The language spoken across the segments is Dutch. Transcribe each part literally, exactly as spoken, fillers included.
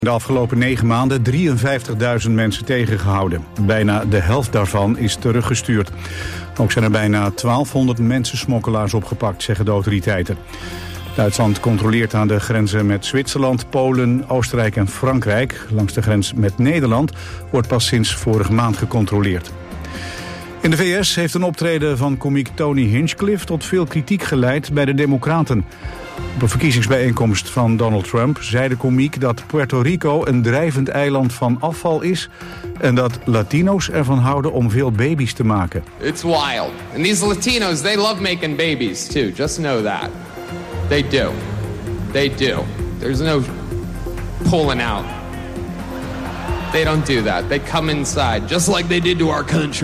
De afgelopen negen maanden drieënvijftigduizend mensen tegengehouden. Bijna de helft daarvan is teruggestuurd. Ook zijn er bijna twaalfhonderd mensensmokkelaars opgepakt, zeggen de autoriteiten. Duitsland controleert aan de grenzen met Zwitserland, Polen, Oostenrijk en Frankrijk. Langs de grens met Nederland wordt pas sinds vorige maand gecontroleerd. In de V S heeft een optreden van komiek Tony Hinchcliffe tot veel kritiek geleid bij de Democraten. Op een verkiezingsbijeenkomst van Donald Trump zei de komiek dat Puerto Rico een drijvend eiland van afval is en dat Latino's ervan houden om veel baby's te maken. It's wild. And these Latinos, they love making babies too. Just know that. They do. They do. There's no pulling out. They don't do that. They come inside just like they did to our country.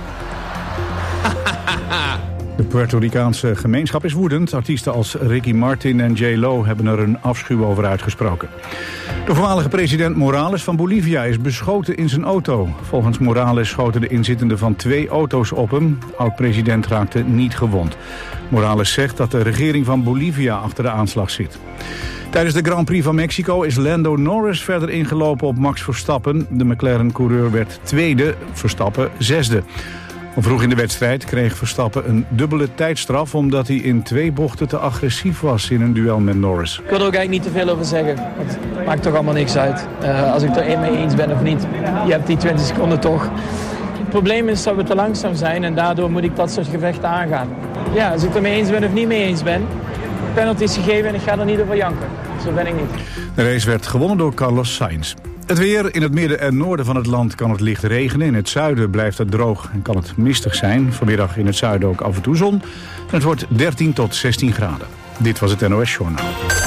De Puerto Ricaanse gemeenschap is woedend. Artiesten als Ricky Martin en J Lo hebben er een afschuw over uitgesproken. De voormalige president Morales van Bolivia is beschoten in zijn auto. Volgens Morales schoten de inzittenden van twee auto's op hem. Oud-president raakte niet gewond. Morales zegt dat de regering van Bolivia achter de aanslag zit. Tijdens de Grand Prix van Mexico is Lando Norris verder ingelopen op Max Verstappen. De McLaren-coureur werd tweede, Verstappen zesde. Vroeg in de wedstrijd kreeg Verstappen een dubbele tijdstraf omdat hij in twee bochten te agressief was in een duel met Norris. Ik wil er ook eigenlijk niet te veel over zeggen. Het maakt toch allemaal niks uit. Uh, als ik het er één mee eens ben of niet. Je hebt die twintig seconden toch. Het probleem is dat we te langzaam zijn en daardoor moet ik dat soort gevechten aangaan. Ja, als ik het er mee eens ben of niet mee eens ben. Penalty is gegeven en ik ga er niet over janken. Zo ben ik niet. De race werd gewonnen door Carlos Sainz. Het weer. In het midden en noorden van het land kan het licht regenen. In het zuiden blijft het droog en kan het mistig zijn. Vanmiddag in het zuiden ook af en toe zon. En het wordt dertien tot zestien graden. Dit was het N O S Journaal.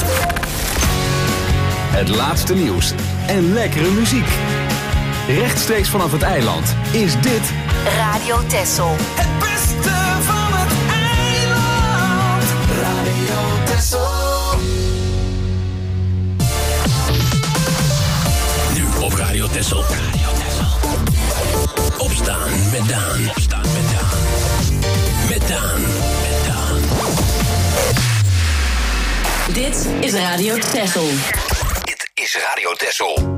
Het laatste nieuws en lekkere muziek. Rechtstreeks vanaf het eiland is dit Radio Texel. Het beste van het eiland. Radio Texel. Op Radio Texel. Radio Texel. Opstaan met Daan. Opstaan met Daan. Met Daan. Met Daan. Dit is Radio Texel. Dit is Radio Texel.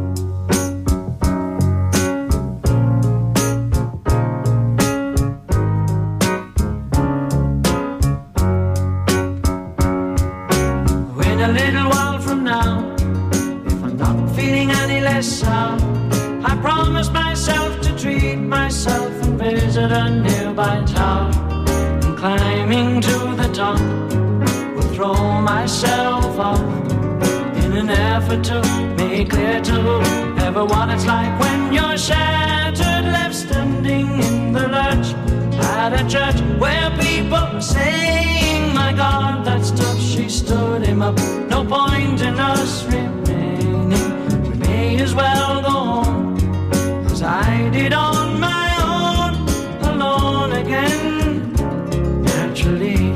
Wait a little while from now. Feeling any less sound, I promise myself to treat myself and visit a nearby town. And climbing to the top, will throw myself off in an effort to make clear to everyone it's like when you're shattered, left standing in the lurch at a church where people are saying, my God, that stuff, she stood him up. No point in us as well go home, as I did on my own, alone again, naturally.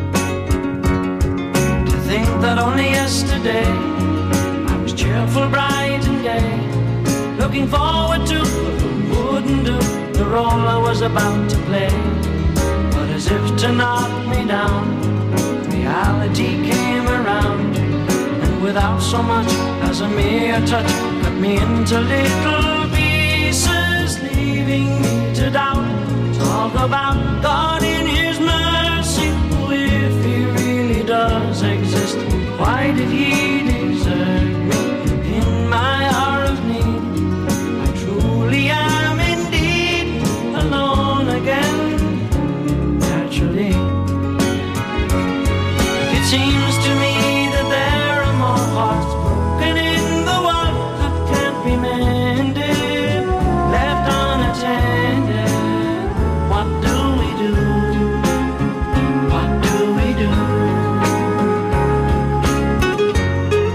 To think that only yesterday I was cheerful, bright and gay, looking forward to what wouldn't do the role I was about to play. But as if to knock me down, reality came around, and without so much as a mere touch, me into little pieces, leaving me to doubt. Talk about God in His mercy. If He really does exist, why did He desert me in my hour of need? I truly am indeed alone again, naturally. It seems to me that there are more hearts broken in the world be mended, left unattended. What do we do? What do we do?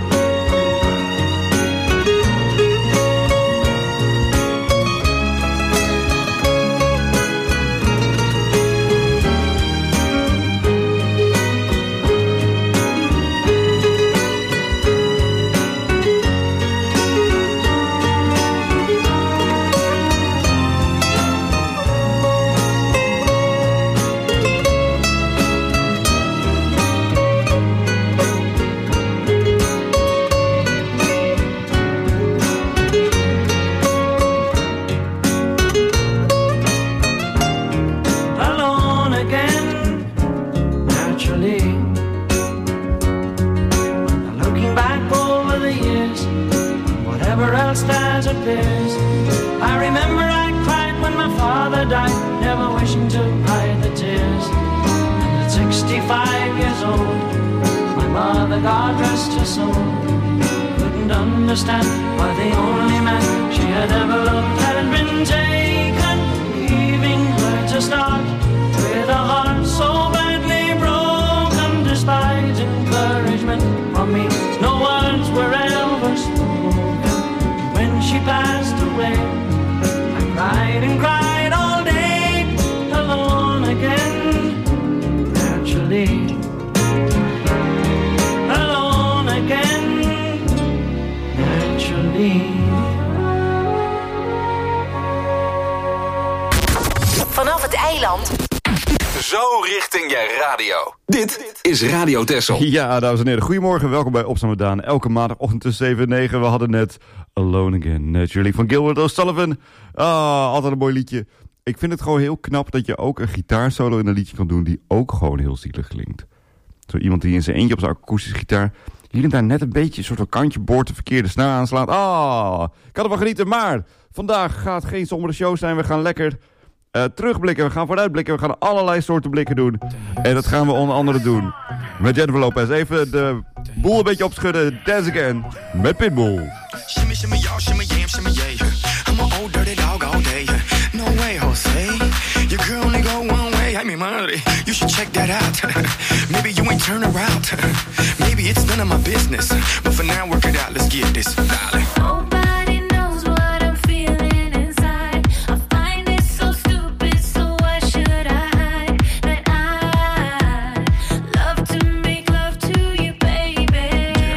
fears. I remember I cried when my father died, never wishing to hide the tears. And at sixty-five years old, my mother, God rest her soul, couldn't understand why the only man she had ever loved had been taken, leaving her to start with a heart so badly broken. Despite encouragement from me, no words were ever spoken. When she passed away, I cried and cried all day, alone again, naturally. Alone again, naturally. Vanaf het eiland. Zo richting je radio. Dit is Radio Texel. Ja, dames en heren, goedemorgen. Welkom bij Opstaan met Daan. Elke maandagochtend tussen zeven en negen. We hadden net Alone Again, Naturally van Gilbert O'Sullivan. Ah, altijd een mooi liedje. Ik vind het gewoon heel knap dat je ook een gitaarsolo in een liedje kan doen die ook gewoon heel zielig klinkt. Zo iemand die in zijn eentje op zijn akoestische gitaar hier en daar net een beetje een soort van kantje boord de verkeerde snaar aanslaat. Ah, ik kan ervan genieten, maar vandaag gaat geen sombere show zijn. We gaan lekker uh, terugblikken, we gaan vooruitblikken, we gaan allerlei soorten blikken doen. En dat gaan we onder andere doen met Jennifer Lopez. Even de boel een beetje opschudden. Dance Again met Pitbull. Shimmy, shimmy, y'all, shimmy, yam, shimmy, yeah. I'm an old dirty dog all day. No way, Jose. Your girl only go one way. I mean, money. You should check that out. Maybe you ain't turn around. Maybe it's none of my business. But for now, work it out. Let's get this, darling. Nobody knows what I'm feeling inside. I find it so stupid, so why should I hide? That I love to make love to you, baby.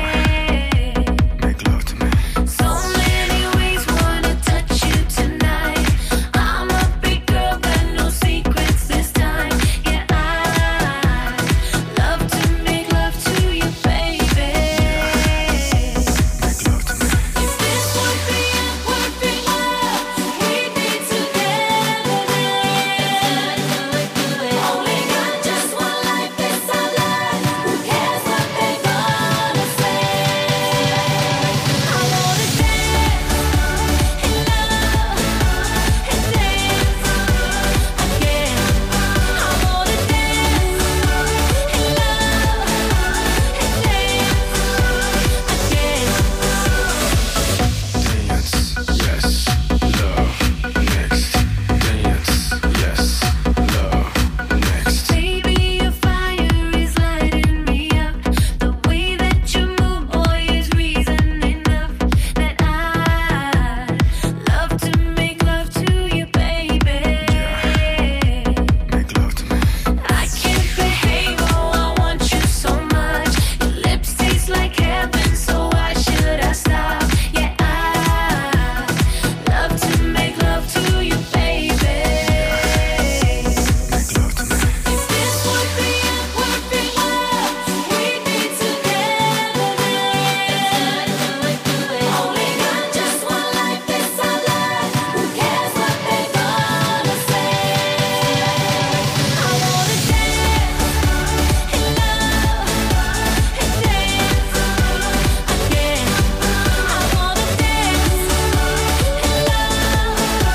Make love to me. So many ways wanna touch you tonight. I'm a big girl, got no secrets this time. Yeah, I love to make love to you, baby. Make love to me. If this would be a perfect world, we'd be together then. Only got just one life, it's our life. Who cares what they're gonna say? I wanna dance in love and dance again. I wanna dance in love and dance again. Dance, yes, love, next. Dance, yes, love, next. Baby, your fire is lighting me up. The way that you move, boy, is reason enough that I love to make love to you, baby. Make love to me. I can't behave, oh, I want you so much. Your lips taste like heaven, so why should I stop? Yeah, I love to make love to you, baby. Make love to me. If this would be a perfect world, we'd be together then. Only got just one life, it's our life. Who cares what they're gonna say? I wanna dance in love and dance again. I wanna dance in love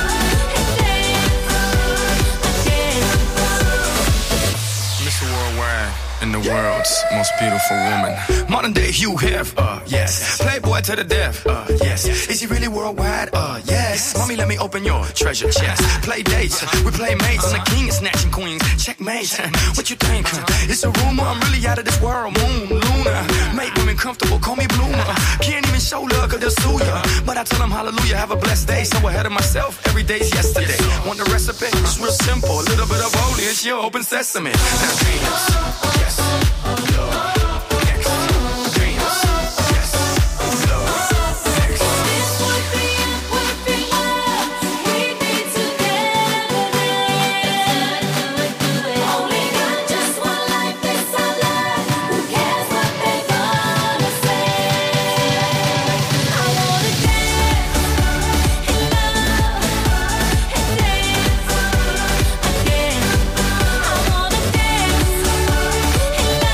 and dance again. Mister Worldwide and the world's most beautiful woman. Modern day Hugh Hef, uh, yes. Playboy to the death, uh, yes. Is he really worldwide? Uh, yes. Mommy, let me open your treasure chest. Play dates, we play mates. I'm the king of snatching queens. Checkmate. What you think? It's a rumor. I'm really out of this world. Moon, Luna. Make women comfortable. Call me Bloomer. Can't even show love 'cause they'll sue ya. But I tell them hallelujah, have a blessed day. So ahead of myself, every day's yesterday. Want the recipe? It's real simple. A little bit of holy, it's your open sesame. Now dance, yes, love. Next, dance, yes, love. Next. This would be a perfect world, we'd be together then. Only got just one life, it's our life. Who cares what they're gonna say? I wanna dance in love and dance again. I wanna dance in love and dance again.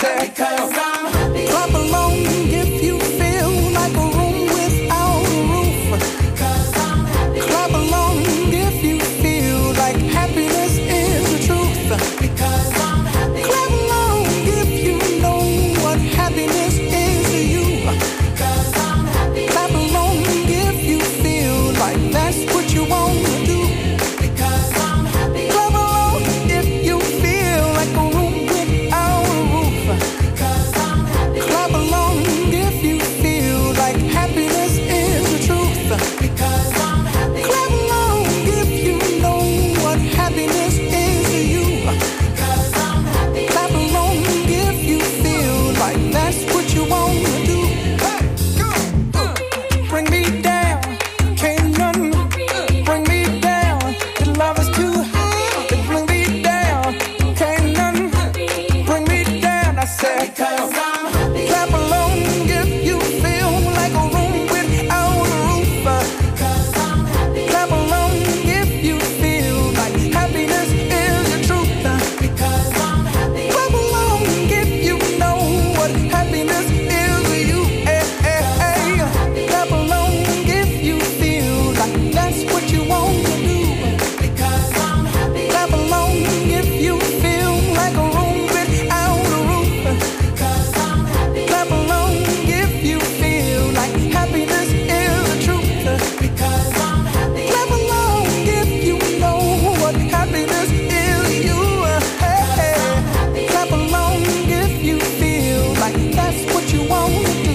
said, cause I'm happy. Clap along if you feel like a room without a roof. Because I'm happy. Clap along if you feel like happiness is the truth. Because I'm happy. Clap along if you know what happiness is to you. Because I'm happy. Clap along if you feel like that's what you want to do. Because I'm happy. Clap along if you feel like a room without a roof. Because I'm happy. Clap along if you feel like happiness is the truth. Because I'm happy. Clap along if you know what happiness is to you. Because I'm happy. Clap along if you feel like that's what you want to do. Hey, go, uh, bring me down, can't none bring me down. The love is too high to bring me down, can't none bring me down. I said, cause I'm happy. Clap along if you feel like a room without a roof. Because I'm happy. Clap along if you feel like happiness is the truth. Because I'm happy. Clap along if you know what happiness is to you. Hey, hey, hey. Clap along if you feel like that's what you want to do. Because I'm happy. Clap along if you feel like a room without a roof. Because I'm happy. Clap along if you feel like happiness is the truth. Because I'm happy. Clap along if you know what happiness is to you. Hey, hey. Clap along if you feel like that's what you want to do.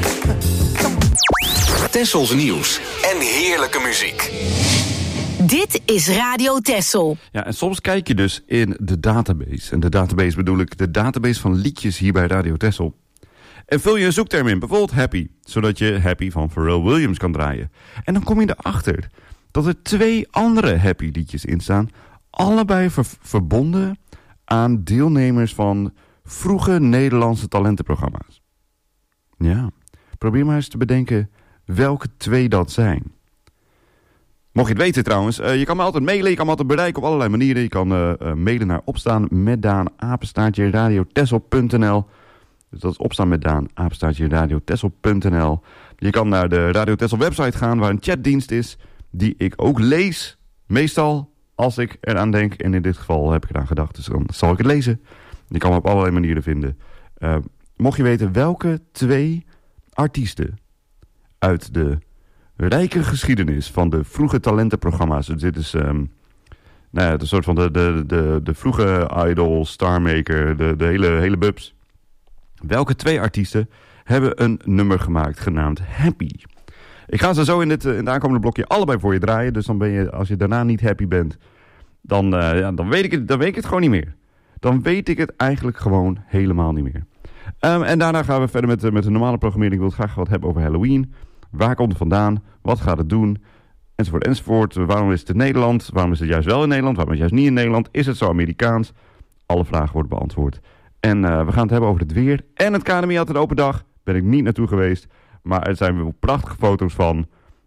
Tessels nieuws en heerlijke muziek. Dit is Radio Tessel. Ja, en soms kijk je dus in de database. En de database bedoel ik de database van liedjes hier bij Radio Tessel. En vul je een zoekterm in, bijvoorbeeld Happy. Zodat je Happy van Pharrell Williams kan draaien. En dan kom je erachter dat er twee andere Happy liedjes in staan. Allebei ver- verbonden aan deelnemers van vroege Nederlandse talentenprogramma's. Ja, probeer maar eens te bedenken welke twee dat zijn. Mocht je het weten trouwens, uh, je kan me altijd mailen, je kan me altijd bereiken op allerlei manieren. Je kan uh, uh, mailen naar opstaan met Daan, apenstaartje radiotessel punt n l. Dus dat is opstaan met Daan, apenstaartje radiotessel punt n l. Je kan naar de Radio Tessel website gaan waar een chatdienst is, die ik ook lees, meestal als ik eraan denk. En in dit geval heb ik eraan gedacht, dus dan zal ik het lezen. Je kan me op allerlei manieren vinden. Uh, mocht je weten welke twee artiesten uit de rijke geschiedenis van de vroege talentenprogramma's. Dus dit is um, nou ja, de soort van de, de, de, de vroege Idol, Starmaker, de, de hele, hele bubs. Welke twee artiesten hebben een nummer gemaakt genaamd Happy? Ik ga ze zo in het, in het aankomende blokje allebei voor je draaien. Dus dan ben je, als je daarna niet happy bent, dan, uh, ja, dan, weet ik het, dan weet ik het gewoon niet meer. Dan weet ik het eigenlijk gewoon helemaal niet meer. Um, en daarna gaan we verder met, met de normale programmering. Ik wil het graag wat hebben over Halloween. Waar komt het vandaan? Wat gaat het doen? Enzovoort, enzovoort. Waarom is het in Nederland? Waarom is het juist wel in Nederland? Waarom is het juist niet in Nederland? Is het zo Amerikaans? Alle vragen worden beantwoord. En uh, we gaan het hebben over het weer. En het K N M I had een open dag. Ben ik niet naartoe geweest. Maar er zijn wel prachtige foto's van.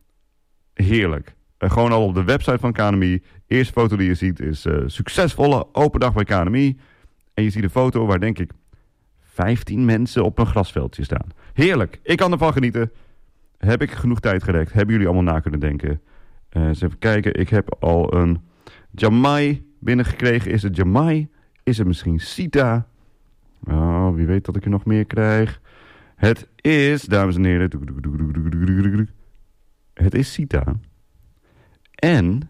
Heerlijk. Uh, gewoon al op de website van K N M I. Eerste foto die je ziet is uh, succesvolle open dag bij K N M I. En je ziet een foto waar denk ik vijftien mensen op een grasveldje staan. Heerlijk. Ik kan ervan genieten. Heb ik genoeg tijd gerekt? Hebben jullie allemaal na kunnen denken? Uh, eens even kijken. Ik heb al een Jamai binnengekregen. Is het Jamai? Is het misschien Sita? Oh, wie weet dat ik er nog meer krijg. Het is, dames en heren... Het is Sita. En...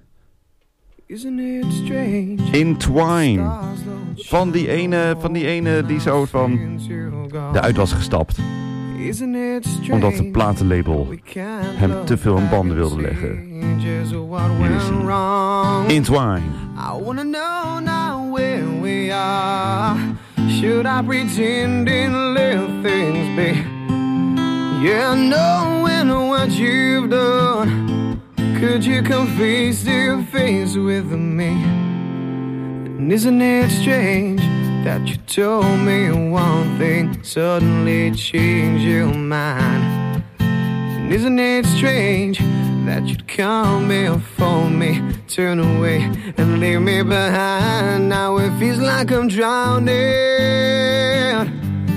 Entwine. Van die ene, van die ene die zo van eruit was gestapt. Omdat de platenlabel hem te veel aan banden wilde leggen. Hier is hij. Entwine. I wanna know now where we are. Should I pretend and let things be? Yeah, knowing what you've done. Could you come face to face with me? And isn't it strange that you told me one thing, suddenly changed your mind? And isn't it strange that you'd call me or phone me, turn away and leave me behind? Now it feels like I'm drowning.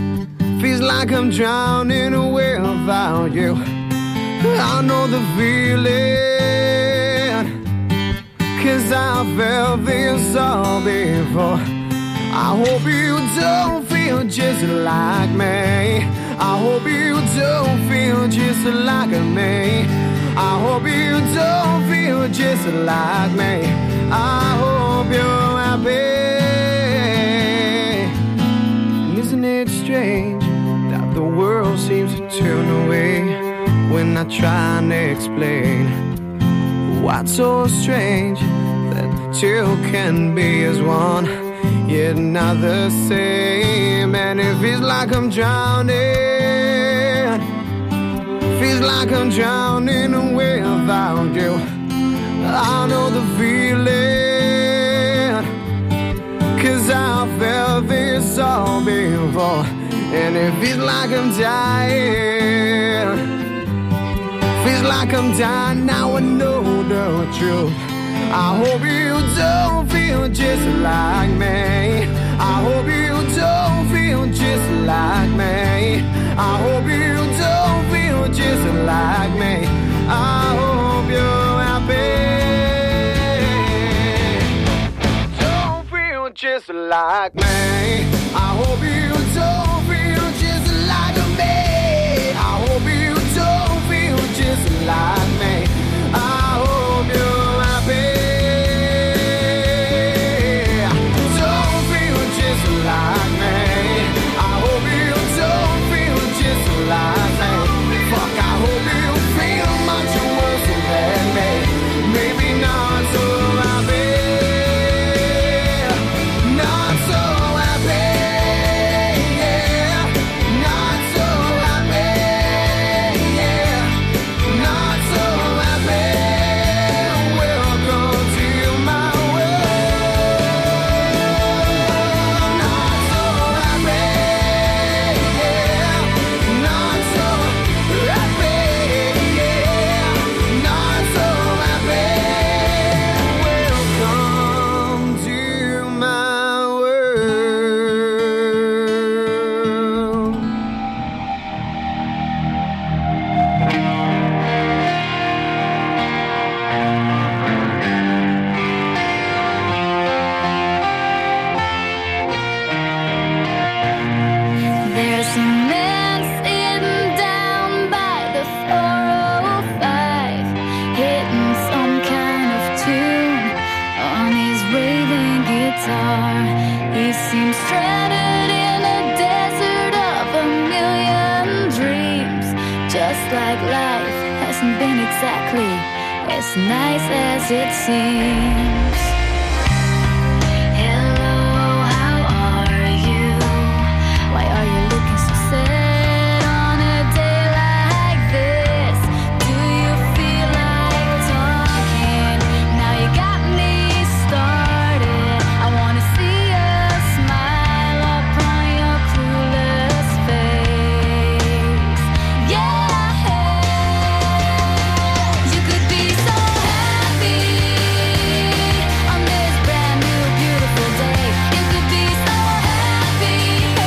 like I'm drowning without you. I know the feeling, 'cause I felt this all before. I hope you don't feel just like me. I hope you don't feel just like me. I hope you don't feel just like me. I hope you're happy. Isn't it strange that the world seems to turn away when I try and explain what's so strange that two can be as one, yet not the same? And it feels like I'm drowning, feels like I'm drowning without you. I know the feeling, 'cause I felt this all before. And it feels like I'm dying, feels like I'm dying, now I know the truth. I hope you don't feel just like me. I hope you don't feel just like me. I hope you don't feel just like me. I hope you're happy. Don't feel just like me. I hope you don't feel just like me. I hope you don't feel just like me. I hope you're happy. Don't feel just like me. I hope you don't feel just like me. Fuck, I hope you feel much worse than me. Maybe not so happy. Not so happy. Yeah. Not so happy. Yeah. Not so happy. Welcome to my world. Not so happy. Yeah. Not so happy. Yeah. Not so happy. Welcome to my world. There's a man sitting down by the four oh five, hitting some kind of tune on his raving guitar. He seems stranded in a desert of a million dreams, just like life hasn't been exactly as nice as it seems. Hello, how are you? Why are you looking so sad on a day like this? Do you feel like talking? Now you got me started. I wanna see a smile upon your cruelest face. Yeah, you could be so happy on this brand new beautiful day. You could be so happy,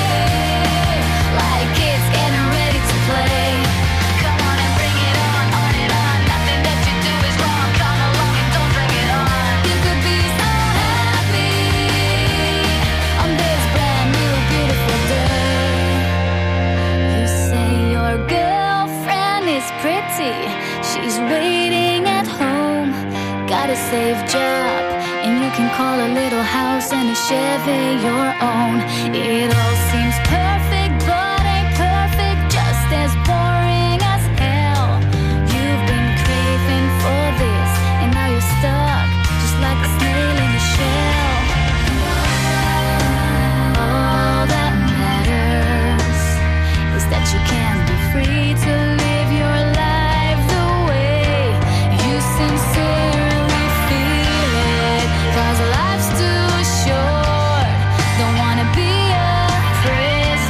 like kids getting ready to play. Come on and bring it on, on and on. Nothing that you do is wrong. Come along and don't drag it on. You could be so happy on this brand new beautiful day. You say your girlfriend is pretty. She's waiting at home. Got a safe job, and you can call a little house and a Chevy your own. It all seems perfect, but ain't perfect. Just as boring as hell. You've been craving for this, and now you're stuck, just like a snail in a shell. All that matters is that you can be free to live your life the way you sincerely feel it. 'Cause life's too short. Don't wanna be a prisoner.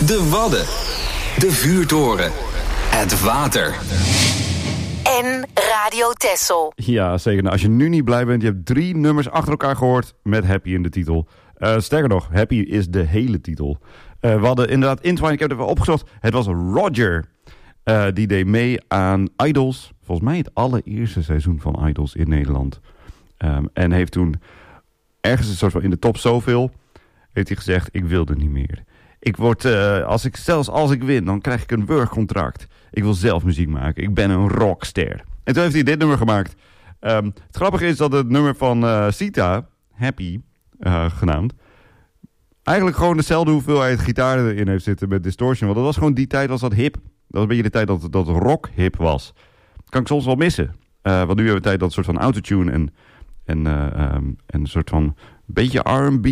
De Wadden. De vuurtoren. Het water. En Radio Texel. Ja, zeker. Nou, als je nu niet blij bent, je hebt drie nummers achter elkaar gehoord met Happy in de titel. Uh, sterker nog, Happy is de hele titel. Uh, we hadden inderdaad Intwine, ik heb het even opgezocht. Het was Roger. Uh, die deed mee aan Idols. Volgens mij het allereerste seizoen van Idols in Nederland. Um, en heeft toen ergens een soort van in de top zoveel, heeft hij gezegd, ik wil er niet meer. Ik word, uh, als ik, zelfs als ik win, dan krijg ik een workcontract. Ik wil zelf muziek maken. Ik ben een rockster. En toen heeft hij dit nummer gemaakt. Um, het grappige is dat het nummer van uh, Sita, Happy, uh, genaamd, eigenlijk gewoon dezelfde hoeveelheid gitaar erin heeft zitten met distortion. Want dat was gewoon die tijd, was dat hip. Dat was een beetje de tijd dat, dat rock hip was. Dat kan ik soms wel missen. Uh, want nu hebben we tijd dat een soort van autotune en, en, uh, um, en een soort van beetje R en B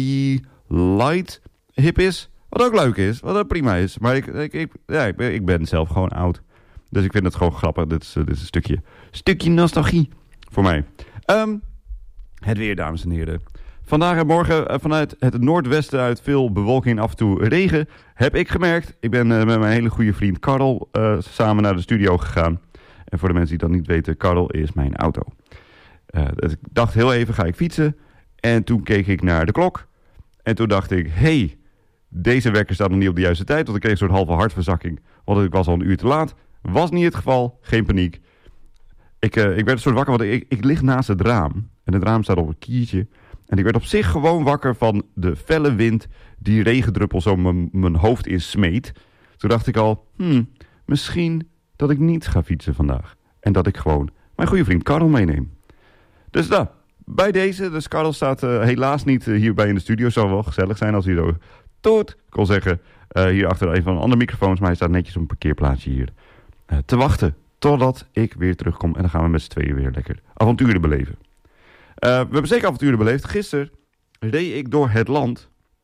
light hip is. Wat ook leuk is, wat ook prima is. Maar ik, ik, ik, ja, ik, ben, ik ben zelf gewoon oud. Dus ik vind het gewoon grappig. Dit is, dit is een stukje, stukje nostalgie voor mij. Um, het weer, dames en heren. Vandaag en morgen uh, vanuit het noordwesten uit veel bewolking en af en toe regen. Heb ik gemerkt. Ik ben uh, met mijn hele goede vriend Karel uh, samen naar de studio gegaan. En voor de mensen die dat niet weten, Karel is mijn auto. Uh, dus ik dacht heel even, ga ik fietsen? En toen keek ik naar de klok. En toen dacht ik, hey, deze wekker staat nog niet op de juiste tijd. Want ik kreeg een soort halve hartverzakking. Want ik was al een uur te laat. Was niet het geval. Geen paniek. Ik, uh, ik werd een soort wakker, want ik, ik lig naast het raam. En het raam staat op een kiertje. En ik werd op zich gewoon wakker van de felle wind die regendruppel zo mijn hoofd in smeet. Toen dacht ik al, hmm, misschien dat ik niet ga fietsen vandaag. En dat ik gewoon mijn goede vriend Karel meeneem. Dus nou, bij deze, dus Karel staat uh, helaas niet uh, hierbij in de studio. Zou wel gezellig zijn als hij zo toet kon zeggen. Uh, hier achter een van de andere microfoons, maar hij staat netjes op een parkeerplaatsje hier uh, te wachten. Totdat ik weer terugkom en dan gaan we met z'n tweeën weer lekker avonturen beleven. Uh, we hebben zeker avonturen beleefd. Gisteren reed ik door het land.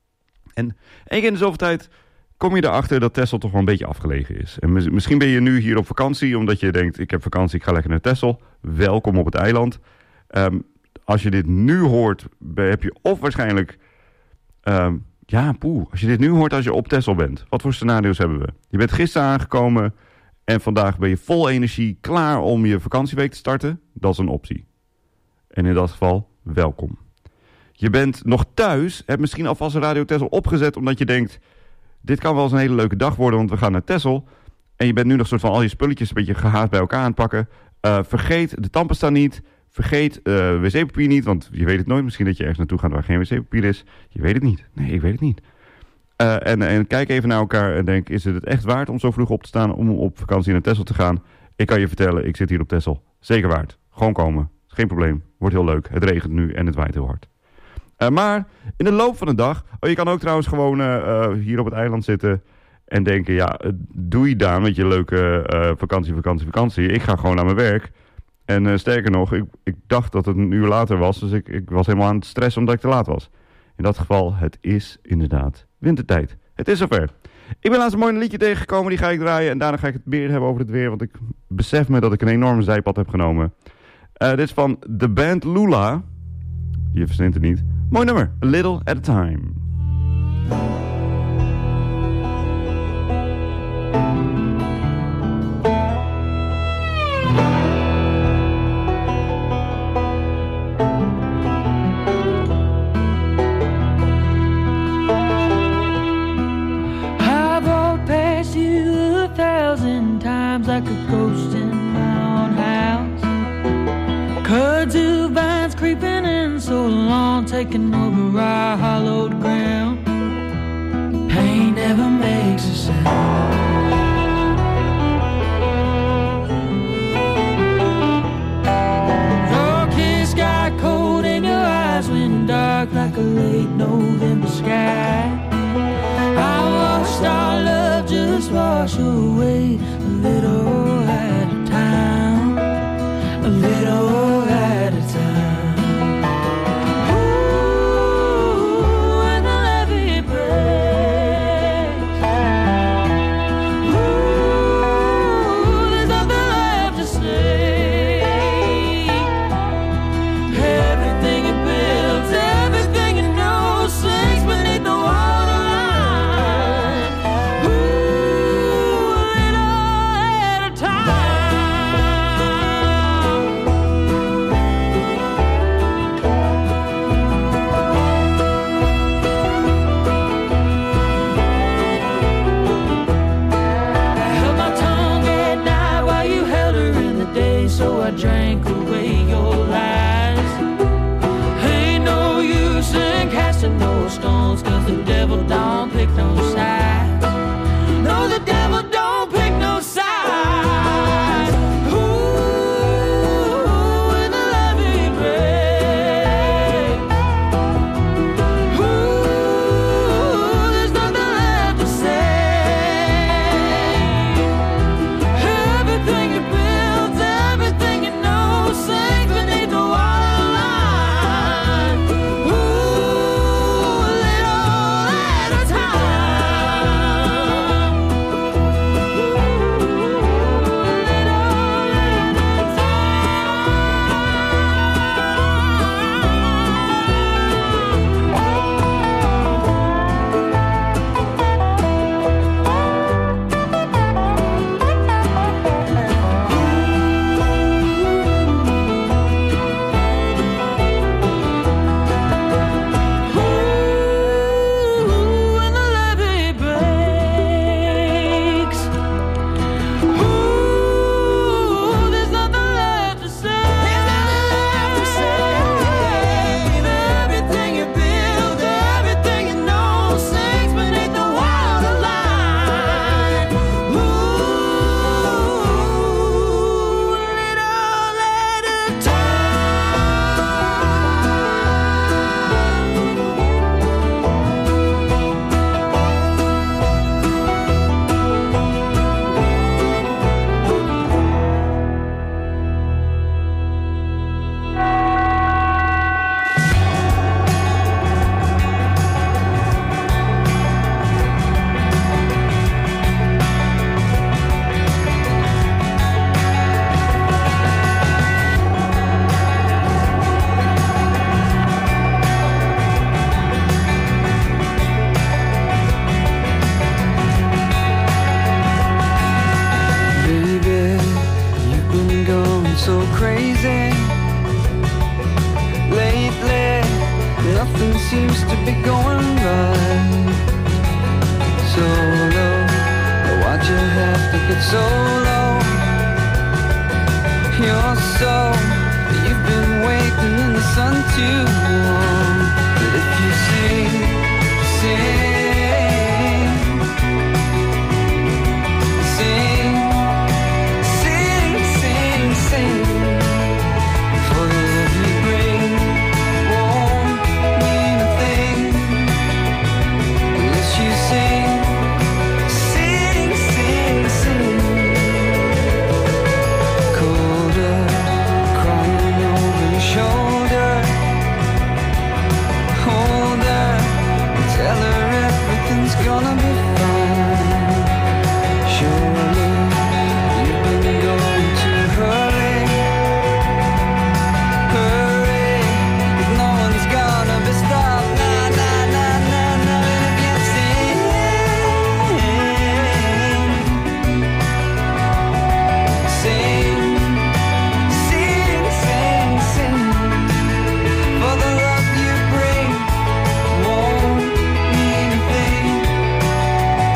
En één keer in de zoveel tijd kom je erachter dat Texel toch wel een beetje afgelegen is. En mis- misschien ben je nu hier op vakantie, omdat je denkt, ik heb vakantie, ik ga lekker naar Texel. Welkom op het eiland. Um, als je dit nu hoort, heb je of waarschijnlijk... Um, ja, poeh. Als je dit nu hoort als je op Texel bent. Wat voor scenario's hebben we? Je bent gisteren aangekomen en vandaag ben je vol energie klaar om je vakantieweek te starten. Dat is een optie. En in dat geval, welkom. Je bent nog thuis, hebt misschien alvast een Radio Texel opgezet omdat je denkt, dit kan wel eens een hele leuke dag worden, want we gaan naar Texel. En je bent nu nog soort van al je spulletjes een beetje gehaast bij elkaar aan het pakken. Uh, vergeet de tandpasta niet. Vergeet uh, wc-papier niet, want je weet het nooit. Misschien dat je ergens naartoe gaat waar geen wc-papier is. Je weet het niet. Nee, ik weet het niet. Uh, en, en kijk even naar elkaar en denk, is het het echt waard om zo vroeg op te staan om op vakantie naar Texel te gaan? Ik kan je vertellen, ik zit hier op Texel. Zeker waard. Gewoon komen. Geen probleem. Wordt heel leuk. Het regent nu en het waait heel hard. Uh, maar in de loop van de dag... Oh, je kan ook trouwens gewoon uh, uh, hier op het eiland zitten en denken, ja, uh, doei Daan met je leuke uh, vakantie, vakantie, vakantie. Ik ga gewoon naar mijn werk. En uh, sterker nog, ik, ik dacht dat het een uur later was, dus ik, ik was helemaal aan het stressen omdat ik te laat was. In dat geval, het is inderdaad wintertijd. Het is zover. Ik ben laatst een mooi liedje tegengekomen, die ga ik draaien. En daarna ga ik het meer hebben over het weer, want ik besef me dat ik een enorme zijpad heb genomen. Uh, dit is van de band Lula. Je verzint het niet. Mooi nummer. A Little at a Time. Like a ghost in my own house. Kudzu vines creeping in so long, taking over our hollowed ground. Pain never makes a sound. Your kiss got cold in your eyes, went dark like a late November sky. I watched our love just wash away. A little at a time, a little at a time. Ooh, when the levee breaks, ooh, there's nothing left to say. Everything you built, everything you know. and no stones, 'cause the devil don't pick no sides. No, the devil don't pick no sides. Ooh, in the levee break. Ooh, there's nothing left to say. Everything you build, everything you know, sinks beneath the waterline. Ooh, a little at a time. Ooh, when the levee breaks. Ooh, there's nothing left to say. There's nothing left to say. Everything you build, everything you know, sinks beneath the waterline. Ooh, a little at a Baby, you've been going so crazy lately. Nothing seems to be going right. So low, why'd you have to get so low? You're so, you've been waiting in the sun too long. But if you sing, sing, sing, sing, sing, sing. For the love you bring won't mean a thing unless you sing, sing, sing, sing. Colder, crying over your shoulder. Hold her, tell her everything's gonna be fine. Surely you've been going too early. Hurry, 'cause no one's gonna be stopped. Nah, nah, nah, nah, nah. And if you sing, sing, sing, sing, sing. For the love you bring won't mean a thing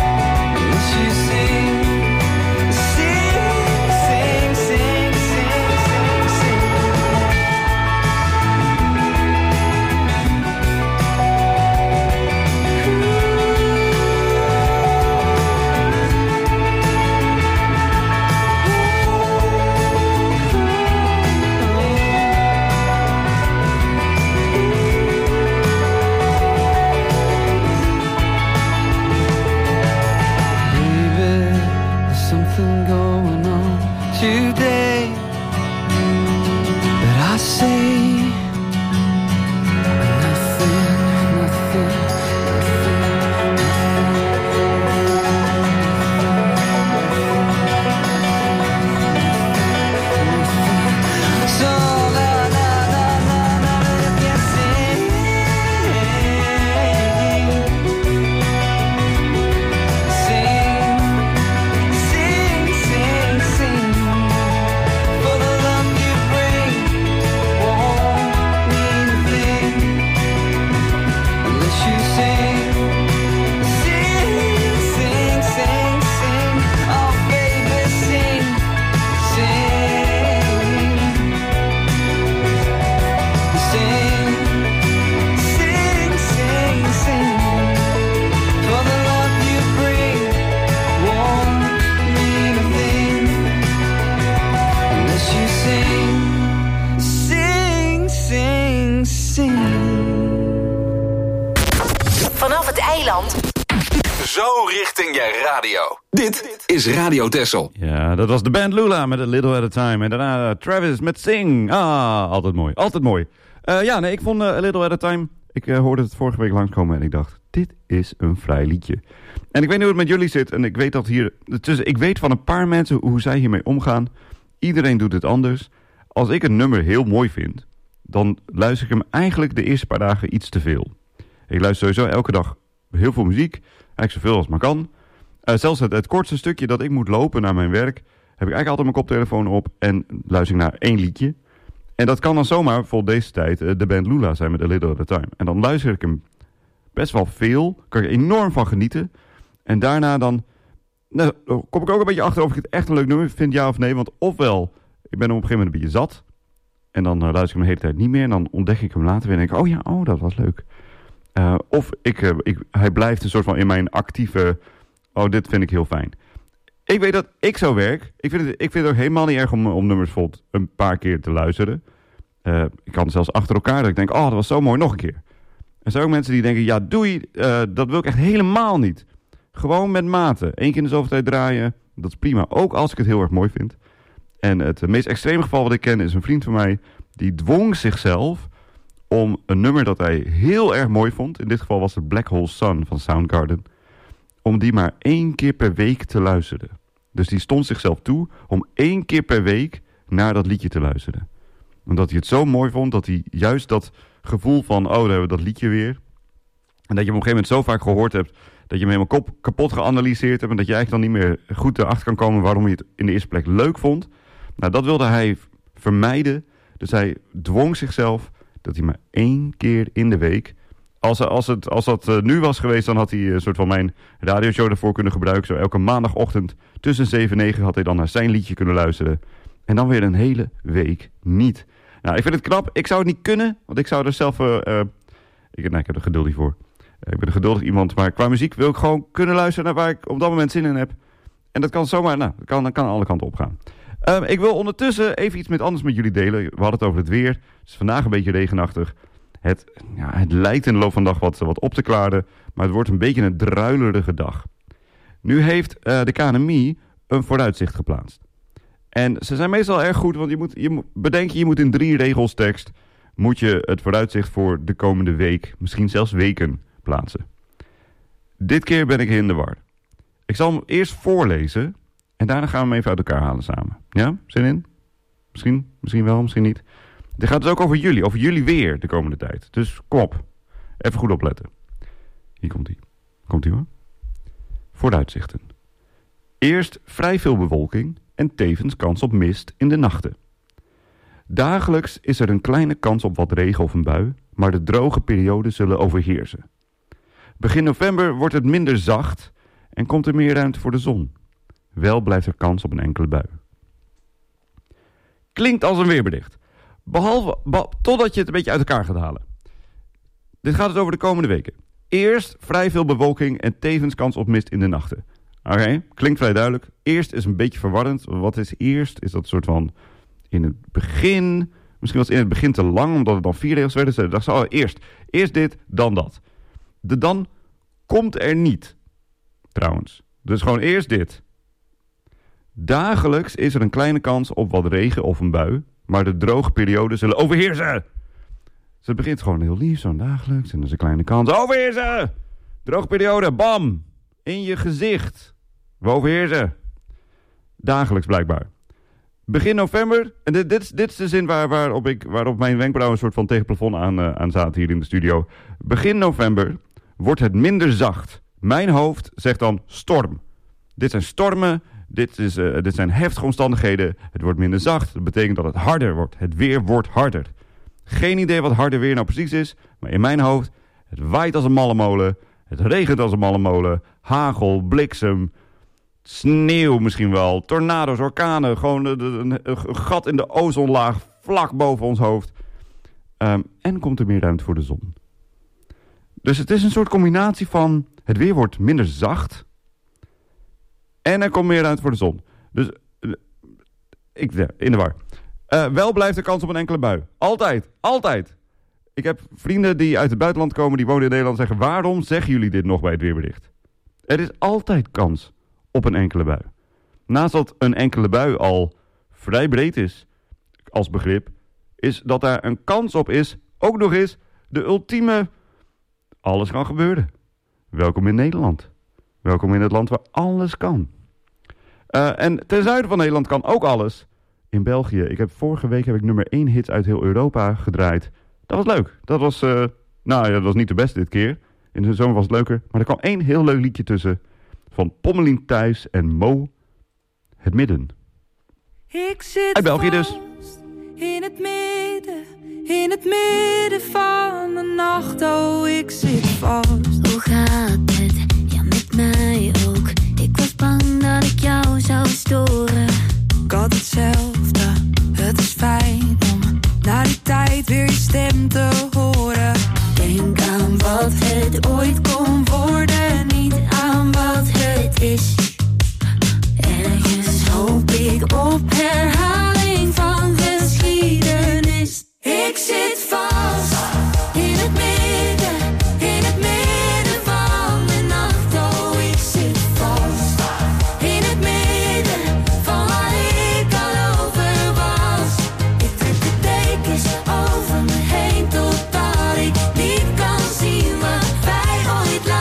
vanaf het eiland. Zo richting je radio. Dit is Radio Texel. Ja, dat was de band Lula met A Little at a Time. En daarna Travis met Sing. Ah, altijd mooi. Altijd mooi. Uh, ja, nee, ik vond uh, A Little at a Time... Ik uh, hoorde het vorige week langskomen en ik dacht... Dit is een vrij liedje. En ik weet niet hoe het met jullie zit. En ik weet dat hier... Tussen, ik weet van een paar mensen hoe zij hiermee omgaan. Iedereen doet het anders. Als ik een nummer heel mooi vind... dan luister ik hem eigenlijk de eerste paar dagen iets te veel. Ik luister sowieso elke dag heel veel muziek... Eigenlijk zoveel als maar kan. Uh, zelfs het, het kortste stukje dat ik moet lopen naar mijn werk... heb ik eigenlijk altijd mijn koptelefoon op... en luister ik naar één liedje. En dat kan dan zomaar, voor deze tijd... Uh, de band Lula zijn met A Little at a Time. En dan luister ik hem best wel veel. Kan ik er enorm van genieten. En daarna dan... Nou, kom ik ook een beetje achter of ik het echt een leuk nummer vind, ja of nee. Want ofwel, ik ben op een gegeven moment een beetje zat... en dan uh, luister ik hem de hele tijd niet meer... en dan ontdek ik hem later weer en denk ik... oh ja, oh, dat was leuk... Uh, of ik, uh, ik, hij blijft een soort van in mijn actieve... oh, dit vind ik heel fijn. Ik weet dat ik zo werk. Ik vind het, ik vind het ook helemaal niet erg om, om nummers bijvoorbeeld een paar keer te luisteren. Uh, ik kan zelfs achter elkaar dat ik denk... oh, dat was zo mooi, nog een keer. Er zijn ook mensen die denken... ja, doei, uh, dat wil ik echt helemaal niet. Gewoon met mate. Eén keer in de zoveel tijd draaien, dat is prima. Ook als ik het heel erg mooi vind. En het meest extreme geval wat ik ken is een vriend van mij... die dwong zichzelf... om een nummer dat hij heel erg mooi vond... in dit geval was het Black Hole Sun van Soundgarden... om die maar één keer per week te luisteren. Dus die stond zichzelf toe om één keer per week... naar dat liedje te luisteren. Omdat hij het zo mooi vond dat hij juist dat gevoel van... oh, daar hebben we dat liedje weer... en dat je hem op een gegeven moment zo vaak gehoord hebt... dat je hem helemaal kop, kapot geanalyseerd hebt... en dat je eigenlijk dan niet meer goed erachter kan komen... waarom je het in de eerste plek leuk vond. Nou, dat wilde hij vermijden. Dus hij dwong zichzelf... dat hij maar één keer in de week... Als, als, het, als dat uh, nu was geweest... dan had hij een soort van mijn radioshow ervoor kunnen gebruiken. Zo elke maandagochtend tussen zeven en negen... had hij dan naar zijn liedje kunnen luisteren. En dan weer een hele week niet. Nou, ik vind het knap. Ik zou het niet kunnen. Want ik zou er zelf... Uh, uh, ik, nee, ik heb er geduld niet voor. Uh, ik ben een geduldig iemand. Maar qua muziek wil ik gewoon kunnen luisteren... naar waar ik op dat moment zin in heb. En dat kan zomaar... Nou, dat kan, dat kan alle kanten opgaan. Uh, ik wil ondertussen even iets met anders met jullie delen. We hadden het over het weer. Het is vandaag een beetje regenachtig. Het, ja, het lijkt in de loop van de dag wat, wat op te klaren. Maar het wordt een beetje een druilerige dag. Nu heeft uh, de K N M I een vooruitzicht geplaatst. En ze zijn meestal erg goed. Want je moet, je moet bedenk je, je moet in drie regels tekst... moet je het vooruitzicht voor de komende week... misschien zelfs weken plaatsen. Dit keer ben ik in de war. Ik zal hem eerst voorlezen... en daarna gaan we hem even uit elkaar halen samen. Ja? Zin in? Misschien, misschien wel, misschien niet. Dit gaat dus ook over jullie, over jullie weer de komende tijd. Dus kom op, even goed opletten. Hier komt ie. Komt ie hoor. Vooruitzichten. Eerst vrij veel bewolking en tevens kans op mist in de nachten. Dagelijks is er een kleine kans op wat regen of een bui, maar de droge perioden zullen overheersen. Begin november wordt het minder zacht en komt er meer ruimte voor de zon. Wel blijft er kans op een enkele bui. Klinkt als een weerbericht. Behalve, be, totdat je het een beetje uit elkaar gaat halen. Dit gaat dus over de komende weken. Eerst vrij veel bewolking en tevens kans op mist in de nachten. Oké, okay, klinkt vrij duidelijk. Eerst is een beetje verwarrend. Wat is eerst? Is dat een soort van in het begin... Misschien was het in het begin te lang, omdat het dan vier regels werden. Dus ik dacht, oh, eerst, eerst dit, dan dat. De dan komt er niet. Trouwens. Dus gewoon eerst dit. Dagelijks is er een kleine kans op wat regen of een bui... maar de droge perioden zullen overheersen. Dus het begint gewoon heel lief, zo'n dagelijks. En er is een kleine kans. Overheersen! Droge periode, bam! In je gezicht. We overheersen. Dagelijks blijkbaar. Begin november. En dit, dit, dit is de zin waar, waarop, ik, waarop mijn wenkbrauwen een soort van tegen plafond aan, uh, aan zaten hier in de studio. Begin november wordt het minder zacht. Mijn hoofd zegt dan storm. Dit zijn stormen. Dit, is, uh, dit zijn heftige omstandigheden. Het wordt minder zacht. Dat betekent dat het harder wordt. Het weer wordt harder. Geen idee wat harder weer nou precies is. Maar in mijn hoofd, het waait als een malle molen. Het regent als een malle molen. Hagel, bliksem, sneeuw misschien wel. Tornado's, orkanen. Gewoon een, een, een gat in de ozonlaag vlak boven ons hoofd. Um, en komt er meer ruimte voor de zon. Dus het is een soort combinatie van... het weer wordt minder zacht... en er komt meer ruimte voor de zon. Dus, uh, ik in de war. Uh, wel blijft er kans op een enkele bui. Altijd, altijd. Ik heb vrienden die uit het buitenland komen, die wonen in Nederland, zeggen... waarom zeggen jullie dit nog bij het weerbericht? Er is altijd kans op een enkele bui. Naast dat een enkele bui al vrij breed is als begrip... is dat daar een kans op is, ook nog eens de ultieme... alles kan gebeuren. Welkom in Nederland. Welkom in het land waar alles kan. Uh, en ten zuiden van Nederland kan ook alles. In België. Ik heb, vorige week heb ik nummer één hits uit heel Europa gedraaid. Dat was leuk. Dat was, uh, nou ja, dat was niet de beste dit keer. In de zomer was het leuker. Maar er kwam één heel leuk liedje tussen. Van Pommelien Thijs en Mo. Het Midden. Ik zit uit België dus. In het midden, in het midden van de nacht. Oh, ik zit vast. Hoe gaat het? Ja, met mij ook. Ik was bang dat ik jou zou storen. Ik had hetzelfde. Het is fijn om na die tijd weer je stem te horen. Denk aan wat het ooit kon worden, niet aan wat het is. Ergens hoop ik op herhaling van geschiedenis. Ik zit vast in het midden, in het midden van de nacht. Oh, ik zit vast in het midden van waar ik al over was. Ik trek de dekens over me heen totdat ik niet kan zien wat wij ooit laten.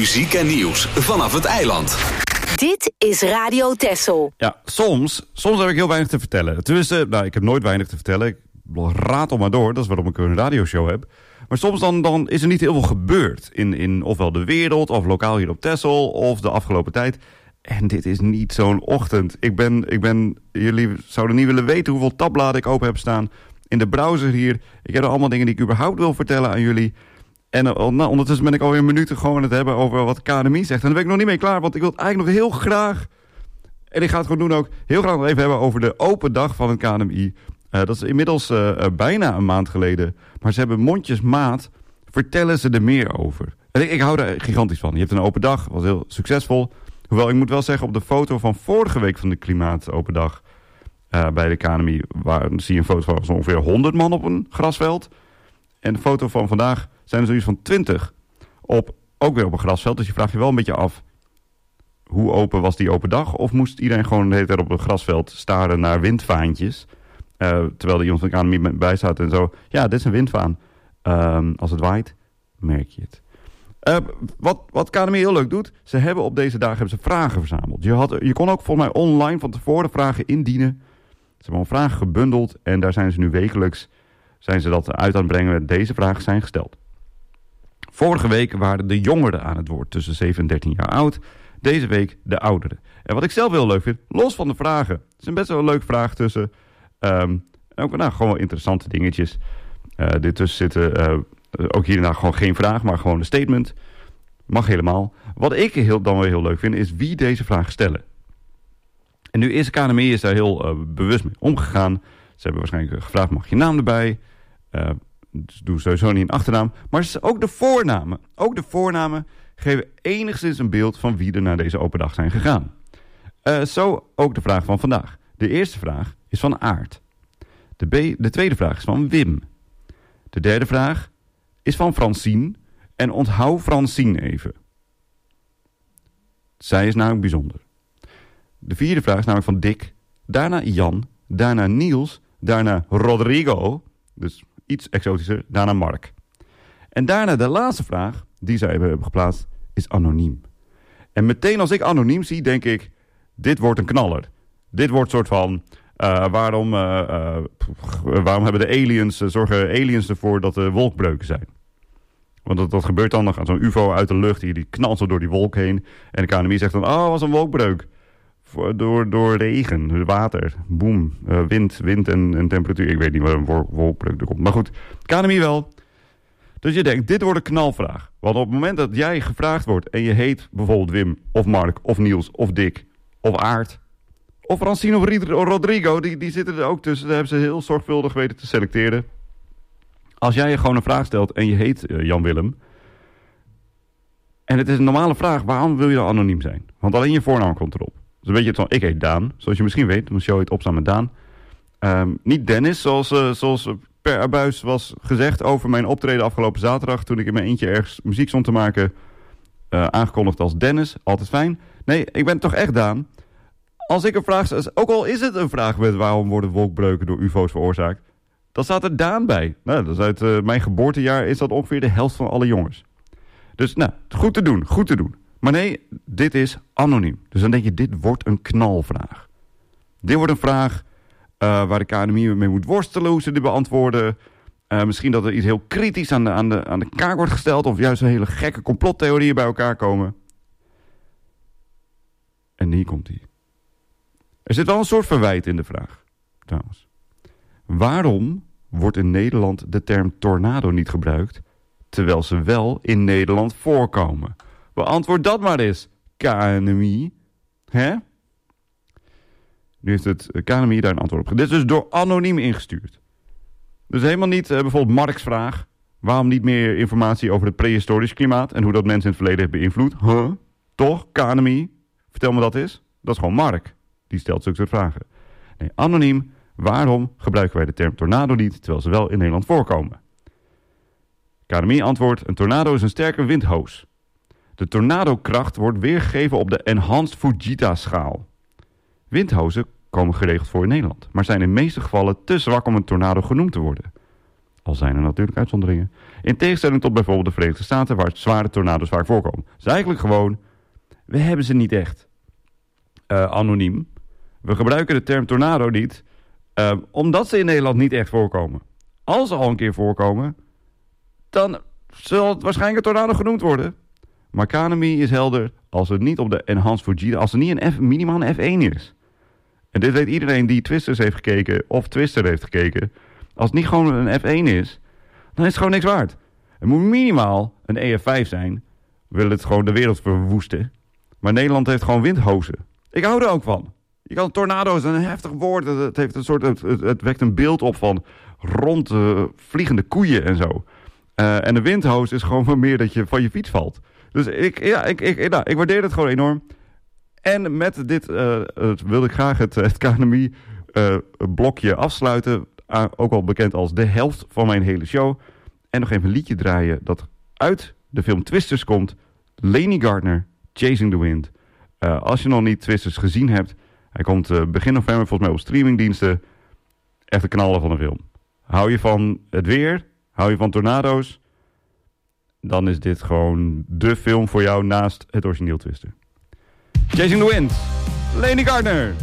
Muziek en nieuws vanaf het eiland. Dit is Radio Texel. Ja, soms, soms heb ik heel weinig te vertellen. Tenminste, nou, ik heb nooit weinig te vertellen. Ik raad al maar door, dat is waarom ik een radioshow heb. Maar soms dan, dan is er niet heel veel gebeurd. In, in ofwel de wereld, of lokaal hier op Texel, of de afgelopen tijd. En dit is niet zo'n ochtend. Ik ben, ik ben, jullie zouden niet willen weten hoeveel tabbladen ik open heb staan in de browser hier. Ik heb er allemaal dingen die ik überhaupt wil vertellen aan jullie. En uh, nou, ondertussen ben ik alweer minuten gewoon aan het hebben over wat K N M I zegt. En daar ben ik nog niet mee klaar, want ik wil het eigenlijk nog heel graag... En ik ga het gewoon doen ook. Heel graag nog even hebben over de open dag van het K N M I. Uh, dat is inmiddels uh, uh, bijna een maand geleden. Maar ze hebben mondjesmaat. Vertellen ze er meer over. En ik, ik hou daar gigantisch van. Je hebt een open dag. Was heel succesvol. Hoewel, ik moet wel zeggen, op de foto van vorige week van de klimaatopen dag... Uh, bij de K N M I, waar zie je een foto van ongeveer honderd man op een grasveld. En de foto van vandaag zijn er zoiets van twintig. Op, ook weer op een grasveld. Dus je vraagt je wel een beetje af... hoe open was die open dag? Of moest iedereen gewoon de hele tijd op een grasveld staren naar windvaantjes? Uh, terwijl er iemand van de K N M I bij staat en zo. Ja, dit is een windvaan. Um, als het waait, merk je het. Uh, wat, wat K N M I heel leuk doet... ze hebben op deze dagen hebben ze vragen verzameld. Je, had, je kon ook volgens mij online van tevoren vragen indienen. Ze hebben al vragen gebundeld... en daar zijn ze nu wekelijks... zijn ze dat uit aan het brengen. Deze vragen zijn gesteld. Vorige week waren de jongeren aan het woord... tussen zeven en dertien jaar oud... Deze week de ouderen. En wat ik zelf heel leuk vind, los van de vragen. Het is een best wel een leuke vraag tussen. Um, ook nou, gewoon wel interessante dingetjes. Uh, dit tussen zitten, uh, ook hierna gewoon geen vraag, maar gewoon een statement. Mag helemaal. Wat ik heel, dan wel heel leuk vind, is wie deze vraag stellen. En nu is de K N M I is daar heel uh, bewust mee omgegaan. Ze hebben waarschijnlijk gevraagd, mag je naam erbij? Uh, dus doe sowieso niet een achternaam. Maar ook de voornamen. Ook de voornamen... geven enigszins een beeld van wie er naar deze open dag zijn gegaan. Uh, zo ook de vraag van vandaag. De eerste vraag is van Aart. De, B, de tweede vraag is van Wim. De derde vraag is van Francine. En onthoud Francine even. Zij is namelijk bijzonder. De vierde vraag is namelijk van Dick. Daarna Jan. Daarna Niels. Daarna Rodrigo. Dus iets exotischer. Daarna Mark. En daarna de laatste vraag... die zij hebben geplaatst, is anoniem. En meteen als ik anoniem zie, denk ik... dit wordt een knaller. Dit wordt een soort van... Uh, waarom, uh, uh, pff, waarom hebben de aliens... Uh, zorgen aliens ervoor dat er wolkbreuken zijn? Want dat, dat gebeurt dan. Dan gaat zo'n U F O uit de lucht... die, die knalt zo door die wolk heen. En de K N M I zegt dan... oh, was een wolkbreuk. Voor, door, door regen, water, boem, uh, wind, wind en, en temperatuur. Ik weet niet waar een wol- wolkbreuk er komt. Maar goed, K N M I wel... Dus je denkt, dit wordt een knalvraag. Want op het moment dat jij gevraagd wordt... en je heet bijvoorbeeld Wim, of Mark, of Niels, of Dick, of Aart... of Francine of Rodrigo, die, die zitten er ook tussen. Daar hebben ze heel zorgvuldig weten te selecteren. Als jij je gewoon een vraag stelt en je heet uh, Jan Willem... en het is een normale vraag, waarom wil je dan anoniem zijn? Want alleen je voornaam komt erop. Dus een beetje het van, ik heet Daan. Zoals je misschien weet, mijn show heet Opstaan met Daan. Um, niet Dennis, zoals... Uh, zoals per abuis was gezegd over mijn optreden afgelopen zaterdag... toen ik in mijn eentje ergens muziek stond te maken... Uh, aangekondigd als Dennis, altijd fijn. Nee, ik ben toch echt Daan. Als ik een vraag stel, ook al is het een vraag met... waarom worden wolkbreuken door U F O's veroorzaakt... dan staat er Daan bij. Nou, dat is uit uh, mijn geboortejaar is dat ongeveer de helft van alle jongens. Dus nou, goed te doen, goed te doen. Maar nee, dit is anoniem. Dus dan denk je, dit wordt een knalvraag. Dit wordt een vraag... Uh, waar de K N M I mee moet worstelen, hoe ze dit beantwoorden. Uh, misschien dat er iets heel kritisch aan de, aan, de, aan de kaak wordt gesteld... of juist een hele gekke complottheorieën bij elkaar komen. En hier komt hij. Er zit wel een soort verwijt in de vraag, trouwens. Waarom wordt in Nederland de term tornado niet gebruikt... terwijl ze wel in Nederland voorkomen? Beantwoord dat maar eens, K N M I. Hè? Nu heeft het K N M I daar een antwoord op. Dit is dus door anoniem ingestuurd. Dus helemaal niet uh, bijvoorbeeld Marks vraag. Waarom niet meer informatie over het prehistorisch klimaat... en hoe dat mensen in het verleden heeft beïnvloed? Huh? Toch, K N M I? Vertel me dat eens. Dat is gewoon Mark. Die stelt zulke soort vragen. Nee, anoniem. Waarom gebruiken wij de term tornado niet... terwijl ze wel in Nederland voorkomen? K N M I antwoordt... een tornado is een sterke windhoos. De tornadokracht wordt weergegeven op de Enhanced Fujita-schaal. Windhozen komen geregeld voor in Nederland... maar zijn in de meeste gevallen te zwak om een tornado genoemd te worden. Al zijn er natuurlijk uitzonderingen. In tegenstelling tot bijvoorbeeld de Verenigde Staten, waar zware tornado's vaak voorkomen. Het is eigenlijk gewoon, we hebben ze niet echt uh, anoniem. We gebruiken de term tornado niet, uh, omdat ze in Nederland niet echt voorkomen. Als ze al een keer voorkomen, dan zal het waarschijnlijk een tornado genoemd worden. Maar Kanemi is helder als het niet op de Enhanced Fujita, als het niet een F, minimaal een F één is. En dit weet iedereen die Twisters heeft gekeken of Twister heeft gekeken. Als het niet gewoon een F één is, dan is het gewoon niks waard. Het moet minimaal een E F vijf zijn. We willen het gewoon de wereld verwoesten. Maar Nederland heeft gewoon windhozen. Ik hou er ook van. Je kan tornado is een heftig woord. Het, heeft een soort, het, het, het wekt een beeld op van rond uh, vliegende koeien en zo. Uh, en de windhoos is gewoon maar meer dat je van je fiets valt. Dus ik, ja, ik, ik, nou, ik waardeer het gewoon enorm. En met dit uh, uh, wilde ik graag het, het K N M I-blokje uh, afsluiten. Uh, ook wel bekend als de helft van mijn hele show. En nog even een liedje draaien dat uit de film Twisters komt. Laney Gardner, Chasing the Wind. Uh, als je nog niet Twisters gezien hebt, hij komt uh, begin november volgens mij op streamingdiensten. Echt een knaller van een film. Hou je van het weer? Hou je van tornado's? Dan is dit gewoon de film voor jou naast het origineel Twister. Chasing the Wind, Laney Gardner.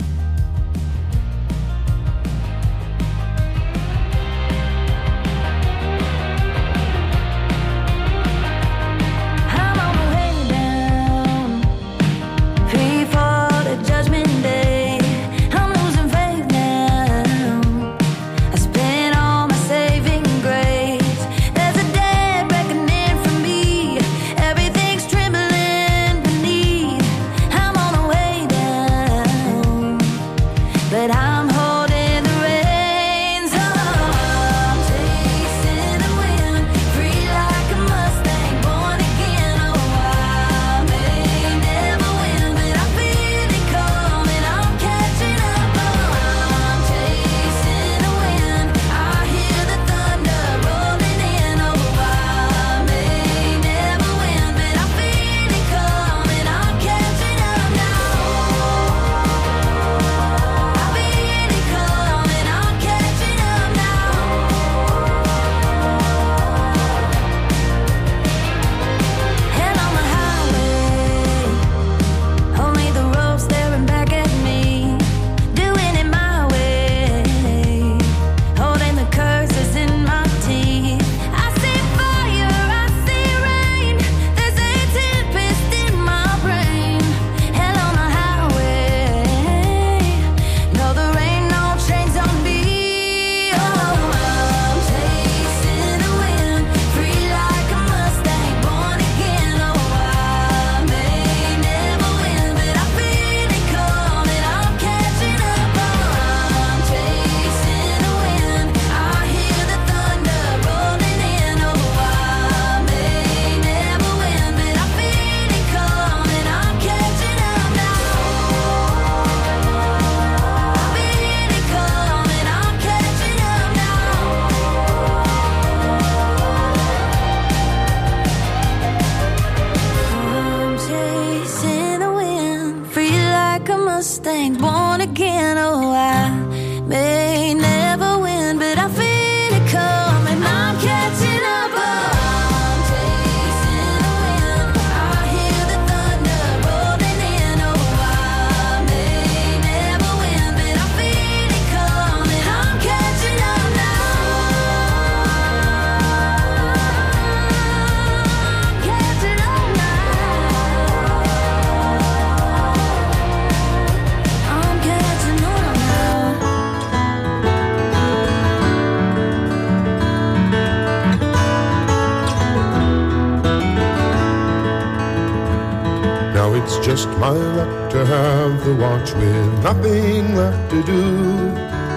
Just my luck to have the watch with nothing left to do.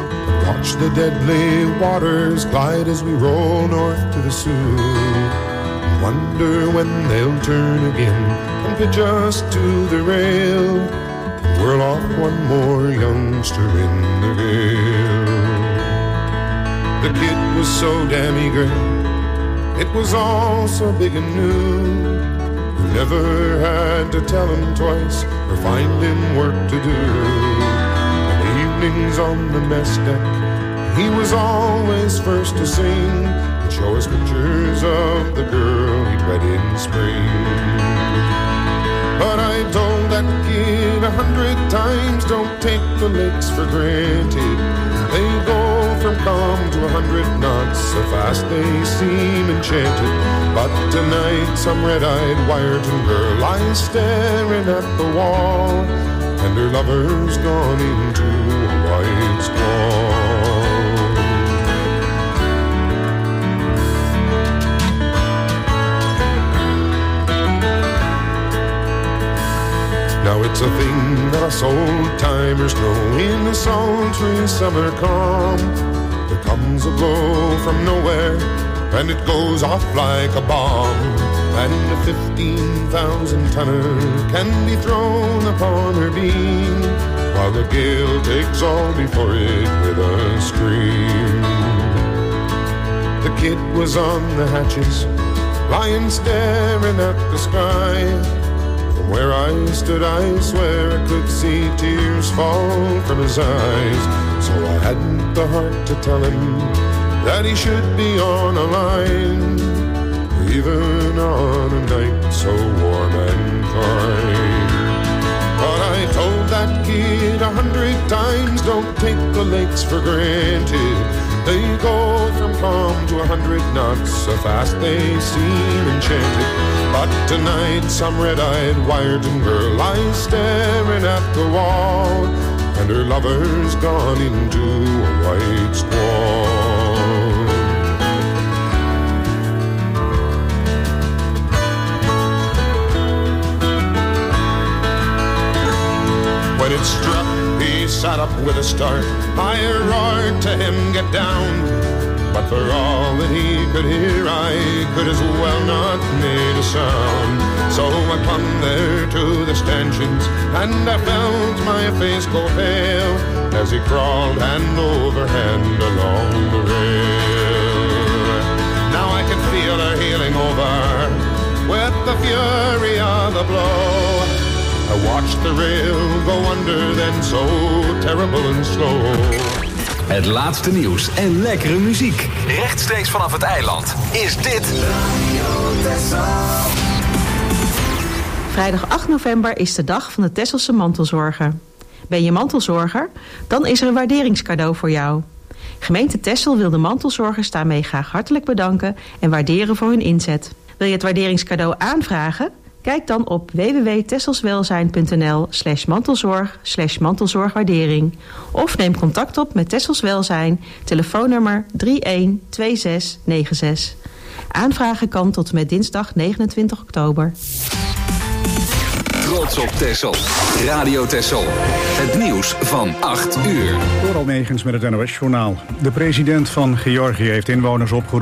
Watch the deadly waters glide as we roll north to the Sioux. Wonder when they'll turn again and pitch us to the rail. Whirl off one more youngster in the gale. The kid was so damn eager, it was all so big and new. Never had to tell him twice or find him work to do. And evenings on the mess deck, he was always first to sing. show us pictures of the girl he'd wed in spring. But I told that kid a hundred times, don't take the lakes for granted. They go from calm to a hundred knots, so fast they seem enchanted. But tonight some red-eyed Wyerton girl lies staring at the wall, and her lover's gone into a white squall. Now it's a thing that us old-timers know. In the sultry summer calm, there comes a blow from nowhere, and it goes off like a bomb. And a fifteen thousand tonner can be thrown upon her beam, while the gale takes all before it with a scream. The kid was on the hatches, lying staring at the sky. Where I stood, I swear I could see tears fall from his eyes. So I hadn't the heart to tell him that he should be on a line, even on a night so warm and fine. But I told that kid a hundred times, don't take the lakes for granted. They go from calm to a hundred knots, so fast they seem enchanted. But tonight some red-eyed Wyerton girl lies staring at the wall, and her lover's gone into a white squall. When it struck, he sat up with a start. I roared to him, get down. But for all that he could hear, I could as well not made a sound. So I clung there to the stanchions, and I felt my face go pale as he crawled hand over hand along the rail. Now I can feel her heeling over with the fury of the blow. I watched the rail go under, then so terrible and slow. Het laatste nieuws en lekkere muziek. Rechtstreeks vanaf het eiland is dit Vrijdag acht november is de dag van de Tesselse mantelzorger. Ben je mantelzorger? Dan is er een waarderingscadeau voor jou. Gemeente Texel wil de mantelzorgers daarmee graag hartelijk bedanken en waarderen voor hun inzet. Wil je het waarderingscadeau aanvragen? Kijk dan op w w w punt tesselswelzijn.nl slash mantelzorg slash mantelzorgwaardering. Of neem contact op met Tessels Welzijn, telefoonnummer drie een twee zes negen zes. Aanvragen kan tot en met dinsdag negenentwintig oktober. Trots op Texel. Radio Texel. Het nieuws van acht uur. Door Almegens met het N O S-journaal. De president van Georgië heeft inwoners opgeroepen